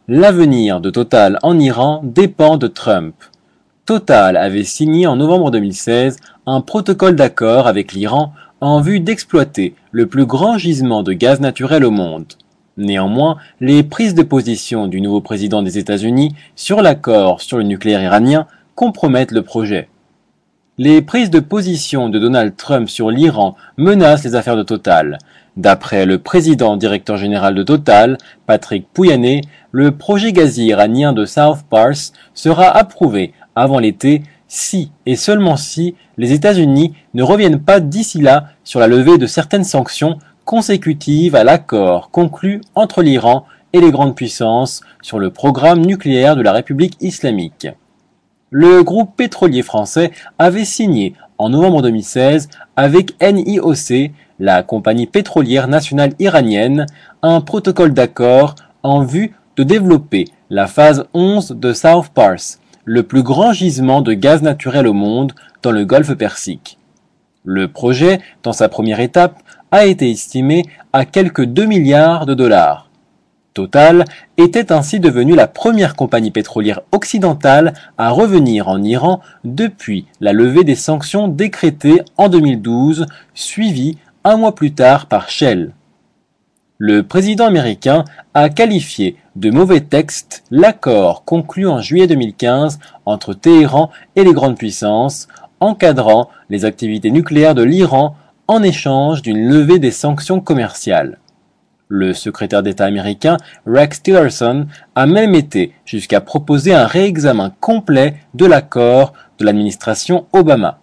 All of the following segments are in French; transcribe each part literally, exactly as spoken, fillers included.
L'avenir de Total en Iran dépend de Trump. Total avait signé en novembre deux mille seize un protocole d'accord avec l'Iran en vue d'exploiter le plus grand gisement de gaz naturel au monde. Néanmoins, les prises de position du nouveau président des États-Unis sur l'accord sur le nucléaire iranien compromettent le projet. Les prises de position de Donald Trump sur l'Iran menacent les affaires de Total. D'après le président directeur général de Total, Patrick Pouyanné, le projet gazier iranien de South Pars sera approuvé avant l'été si et seulement si les États-Unis ne reviennent pas d'ici là sur la levée de certaines sanctions consécutives à l'accord conclu entre l'Iran et les grandes puissances sur le programme nucléaire de la République islamique. Le groupe pétrolier français avait signé en novembre deux mille seize avec N I O C, la compagnie pétrolière nationale iranienne, un protocole d'accord en vue de développer la phase onze de South Pars, le plus grand gisement de gaz naturel au monde dans le golfe Persique. Le projet, dans sa première étape, a été estimé à quelque deux milliards de dollars. Total était ainsi devenue la première compagnie pétrolière occidentale à revenir en Iran depuis la levée des sanctions décrétées en deux mille douze, suivie un mois plus tard par Shell. Le président américain a qualifié de mauvais texte l'accord conclu en juillet deux mille quinze entre Téhéran et les grandes puissances, encadrant les activités nucléaires de l'Iran en échange d'une levée des sanctions commerciales. Le secrétaire d'État américain Rex Tillerson a même été jusqu'à proposer un réexamen complet de l'accord de l'administration Obama.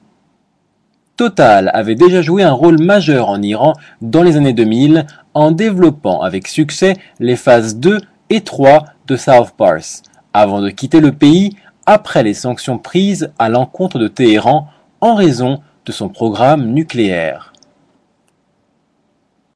Total avait déjà joué un rôle majeur en Iran dans les années deux mille en développant avec succès les phases deux et trois de South Pars, avant de quitter le pays après les sanctions prises à l'encontre de Téhéran en raison de son programme nucléaire.